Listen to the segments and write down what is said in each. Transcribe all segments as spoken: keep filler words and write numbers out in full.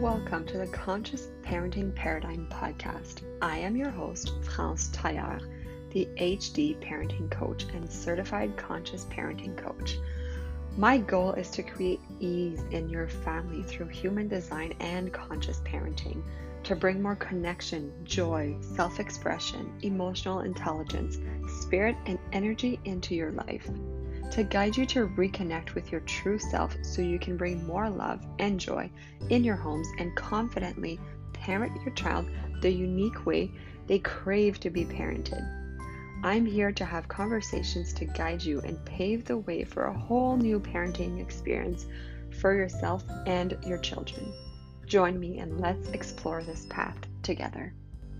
welcome to the Conscious Parenting Paradigm podcast. I am your host, France Taillard, the H D parenting coach and certified conscious parenting coach. My goal is to create ease in your family through human design and conscious parenting, to bring more connection, joy, self-expression, emotional intelligence, spirit, and energy into your life, to guide you to reconnect with your true self so you can bring more love and joy in your homes and confidently parent your child the unique way they crave to be parented. I'm here to have conversations to guide you and pave the way for a whole new parenting experience for yourself and your children. Join me and let's explore this path together.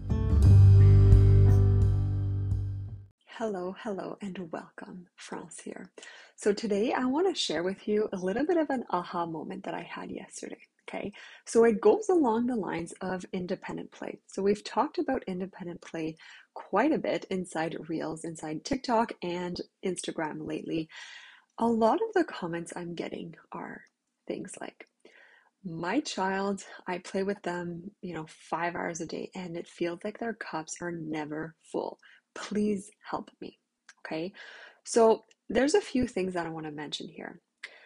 Hello, hello, and welcome. France here. So today I want to share with you a little bit of an aha moment that I had yesterday. Okay, so it goes along the lines of independent play. So we've talked about independent play quite a bit inside Reels, inside TikTok and Instagram lately. A lot of the comments I'm getting are things like, my child, I play with them, you know, five hours a day, and it feels like their cups are never full. Please help me. Okay, so there's a few things that I want to mention here.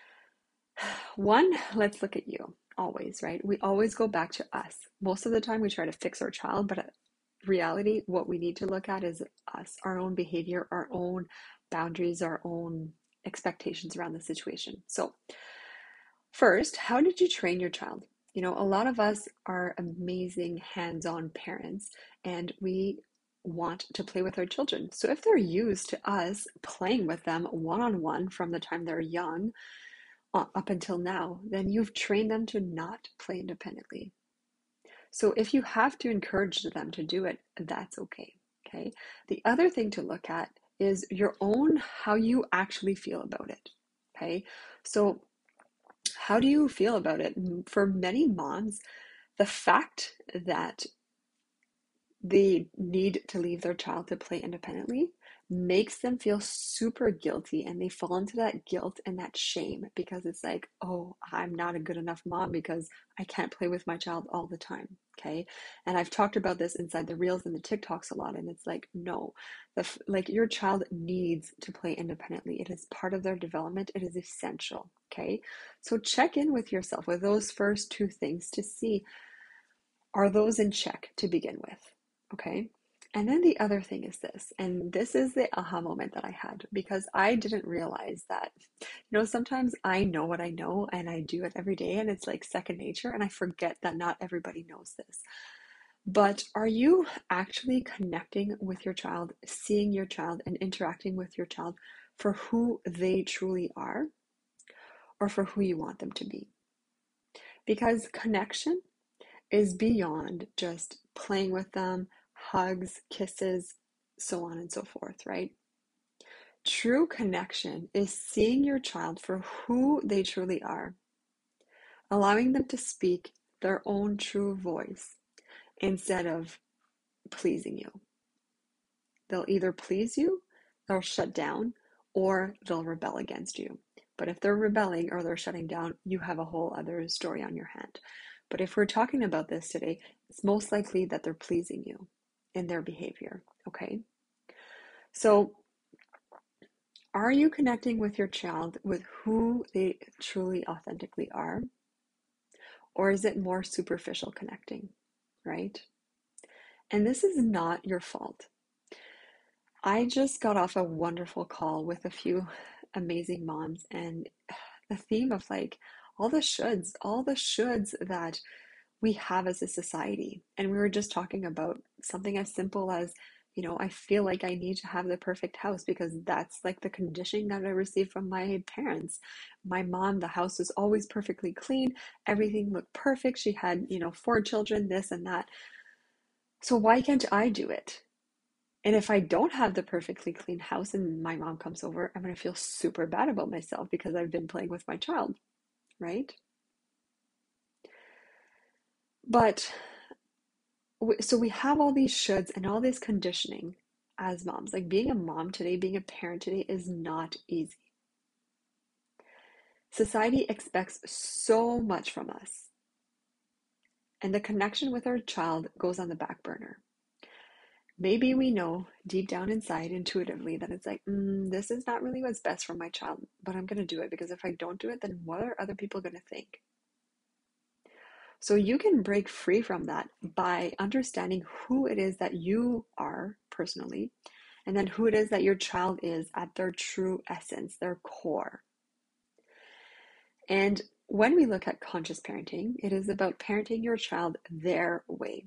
One, let's look at you. Always, right? We always go back to us. Most of the time we try to fix our child, but in reality, what we need to look at is us, our own behavior, our own boundaries, our own expectations around the situation. So first, how did you train your child? You know, a lot of us are amazing hands-on parents, and we want to play with our children. So if they're used to us playing with them one-on-one from the time they're young up until now, then you've trained them to not play independently. So if you have to encourage them to do it, that's okay. Okay. The other thing to look at is your own, how you actually feel about it. Okay. So how do you feel about it? For many moms, the fact that they need to leave their child to play independently makes them feel super guilty, and they fall into that guilt and that shame because it's like, oh, I'm not a good enough mom because I can't play with my child all the time. Okay. And I've talked about this inside the Reels and the TikToks a lot, and it's like, no, the like your child needs to play independently. It is part of their development. It is essential. Okay. So check in with yourself with those first two things to see, are those in check to begin with? Okay. And then the other thing is this, and this is the aha moment that I had, because I didn't realize that, you know, sometimes I know what I know and I do it every day and it's like second nature, and I forget that not everybody knows this. But are you actually connecting with your child, seeing your child and interacting with your child for who they truly are, or for who you want them to be? Because connection is beyond just playing with them, hugs, kisses, so on and so forth, right? True connection is seeing your child for who they truly are, allowing them to speak their own true voice instead of pleasing you. They'll either please you, they'll shut down, or they'll rebel against you. But if they're rebelling or they're shutting down, you have a whole other story on your hand. But if we're talking about this today, it's most likely that they're pleasing you in their behavior, okay? So are you connecting with your child with who they truly authentically are? Or is it more superficial connecting, right? And this is not your fault. I just got off a wonderful call with a few amazing moms, and the theme of like all the shoulds, all the shoulds that we have as a society. And we were just talking about something as simple as, you know, I feel like I need to have the perfect house because that's like the conditioning that I received from my parents. My mom, the house was always perfectly clean. Everything looked perfect. She had, you know, four children, this and that. So why can't I do it? And if I don't have the perfectly clean house and my mom comes over, I'm going to feel super bad about myself because I've been playing with my child, right? But so we have all these shoulds and all this conditioning as moms. Like being a mom today, being a parent today is not easy. Society expects so much from us. and the connection with our child goes on the back burner. Maybe we know deep down inside intuitively that it's like, mm, this is not really what's best for my child, but I'm going to do it because if I don't do it, then what are other people going to think? So you can break free from that by understanding who it is that you are personally, and then who it is that your child is at their true essence, their core. And when we look at conscious parenting, it is about parenting your child their way.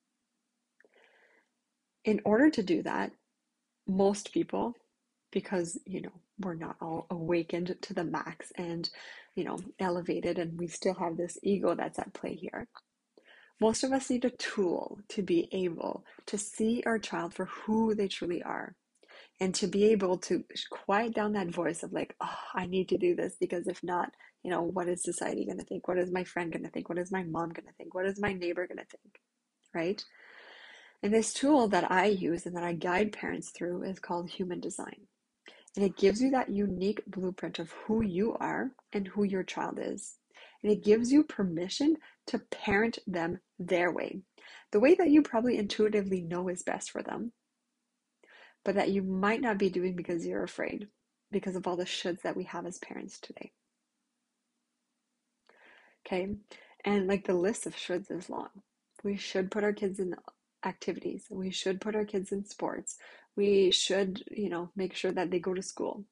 In order to do that, most people, because, you know, we're not all awakened to the max and, you know, elevated, and we still have this ego that's at play here. Most of us need a tool to be able to see our child for who they truly are, and to be able to quiet down that voice of like, oh, I need to do this because if not, you know, what is society going to think? What is my friend going to think? What is my mom going to think? What is my neighbor going to think? Right? And this tool that I use and that I guide parents through is called Human Design. And it gives you that unique blueprint of who you are and who your child is. And it gives you permission to parent them their way, the way that you probably intuitively know is best for them, but that you might not be doing because you're afraid, because of all the shoulds that we have as parents today. Okay? And like the list of shoulds is long. We should put our kids in activities. We should put our kids in sports. We should, you know, make sure that they go to school.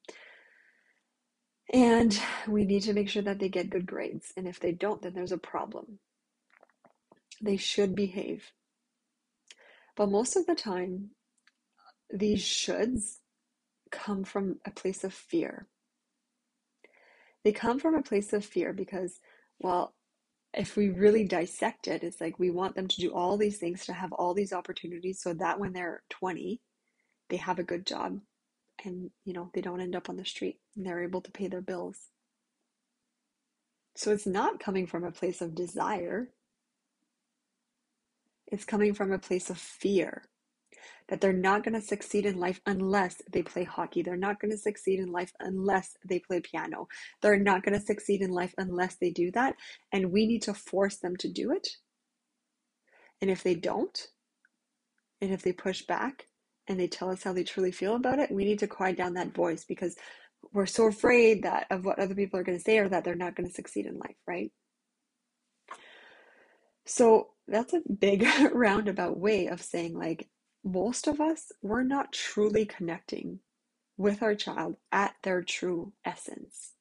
And we need to make sure that they get good grades. And if they don't, then there's a problem. They should behave. But most of the time, these shoulds come from a place of fear. They come from a place of fear because, well, if we really dissect it, it's like we want them to do all these things, to have all these opportunities so that when they're twenty, they have a good job and, you know, they don't end up on the street and they're able to pay their bills. So it's not coming from a place of desire. It's coming from a place of fear that they're not going to succeed in life unless they play hockey. They're not going to succeed in life unless they play piano. They're not going to succeed in life unless they do that. And we need to force them to do it. And if they don't, and if they push back and they tell us how they truly feel about it, we need to quiet down that voice because we're so afraid that of what other people are going to say or that they're not going to succeed in life, right? So that's a big roundabout way of saying, like, most of us, we're not truly connecting with our child at their true essence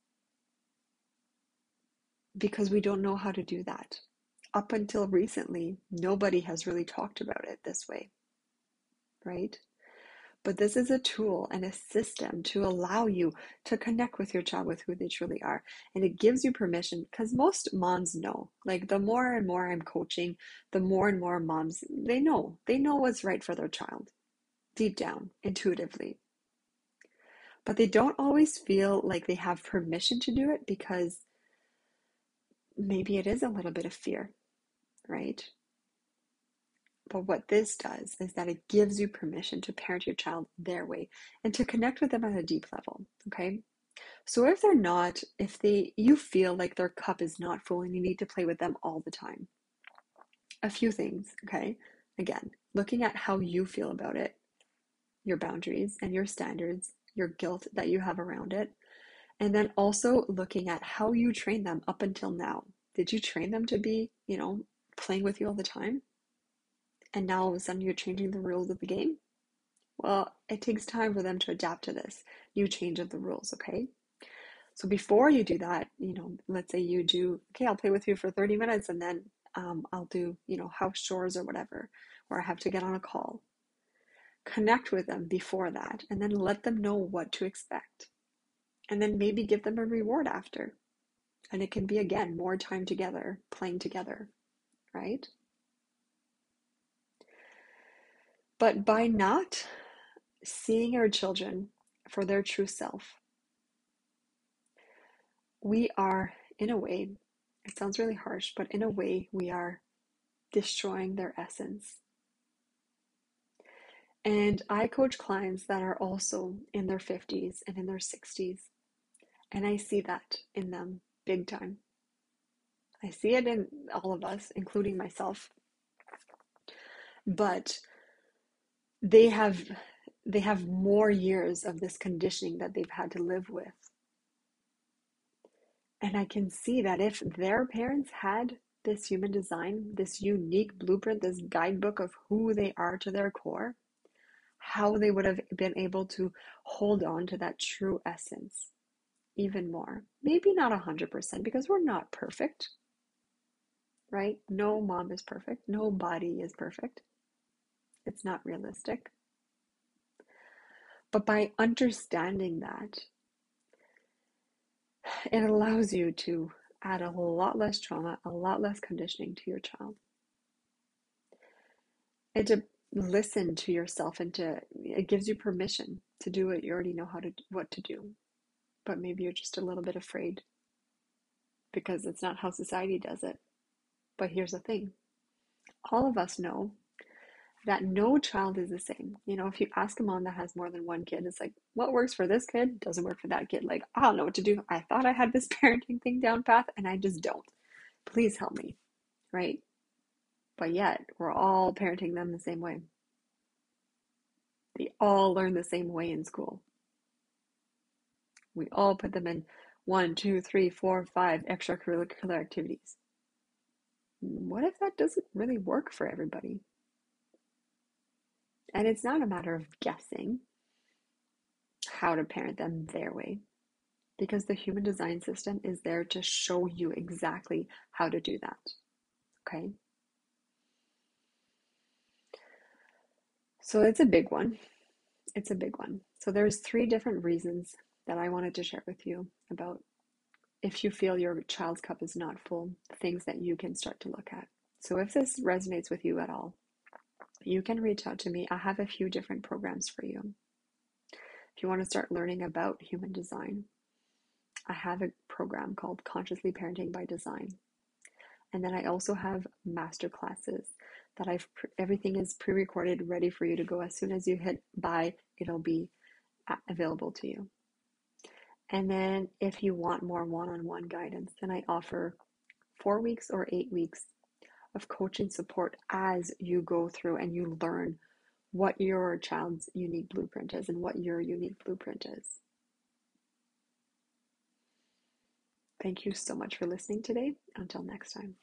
because we don't know how to do that. Up until recently, nobody has really talked about it this way, right? But this is a tool and a system to allow you to connect with your child with who they truly are. And it gives you permission because most moms know, like the more and more I'm coaching, the more and more moms, they know, they know what's right for their child deep down, intuitively. But they don't always feel like they have permission to do it because maybe it is a little bit of fear, right? But what this does is that it gives you permission to parent your child their way and to connect with them at a deep level, okay? So if they're not, if they, you feel like their cup is not full and you need to play with them all the time, a few things, okay? Again, looking at how you feel about it, your boundaries and your standards, your guilt that you have around it, and then also looking at how you train them up until now. Did you train them to be, you know, playing with you all the time? And now all of a sudden you're changing the rules of the game? Well, it takes time for them to adapt to this new change of the rules, okay? So before you do that, you know, let's say you do, okay, I'll play with you for thirty minutes and then um, I'll do, you know, house chores or whatever, or I have to get on a call. Connect with them before that and then let them know what to expect. And then maybe give them a reward after. And it can be, again, more time together, playing together, right? But by not seeing our children for their true self, we are, in a way, it sounds really harsh, but in a way, we are destroying their essence. And I coach clients that are also in their fifties and in their sixties, and I see that in them big time. I see it in all of us, including myself. But they have they have more years of this conditioning that they've had to live with. And I can see that if their parents had this human design, this unique blueprint, this guidebook of who they are to their core, how they would have been able to hold on to that true essence even more. Maybe not one hundred percent, because we're not perfect, right? No mom is perfect. No body is perfect. It's not realistic. But by understanding that, it allows you to add a lot less trauma, a lot less conditioning to your child. And to listen to yourself, and to, it gives you permission to do what you already know how to, what to do. But maybe you're just a little bit afraid because it's not how society does it. But here's the thing. All of us know that no child is the same. You know, if you ask a mom that has more than one kid, it's like, what works for this kid doesn't work for that kid. Like, I don't know what to do. I thought I had this parenting thing down path, and I just don't. Please help me, right? But yet, we're all parenting them the same way. They all learn the same way in school. We all put them in one, two, three, four, five extracurricular activities. What if that doesn't really work for everybody? And it's not a matter of guessing how to parent them their way, because the human design system is there to show you exactly how to do that. Okay? So it's a big one. It's a big one. So there's three different reasons that I wanted to share with you about if you feel your child's cup is not full, things that you can start to look at. So if this resonates with you at all, you can reach out to me. I have a few different programs for you. If you want to start learning about human design, I have a program called Consciously Parenting by Design. And then I also have master classes that I've, everything is pre-recorded, ready for you to go. As soon as you hit buy, it'll be available to you. And then if you want more one-on-one guidance, then I offer four weeks or eight weeks of coaching support as you go through and you learn what your child's unique blueprint is and what your unique blueprint is. Thank you so much for listening today. Until next time.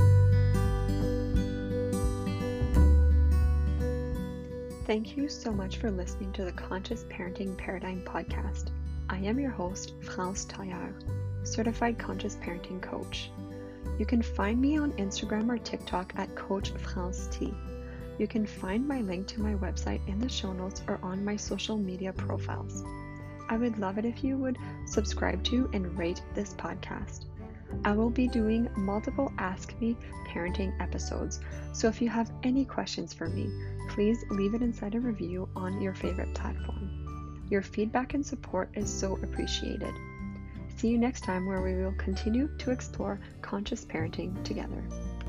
Thank you so much for listening to the Conscious Parenting Paradigm podcast. I am your host, France Taillard, certified conscious parenting coach. You can find me on Instagram or TikTok at Coach France T. You can find my link to my website in the show notes or on my social media profiles. I would love it if you would subscribe to and rate this podcast. I will be doing multiple Ask Me Parenting episodes, so if you have any questions for me, please leave it inside a review on your favorite platform. Your feedback and support is so appreciated. See you next time, where we will continue to explore conscious parenting together.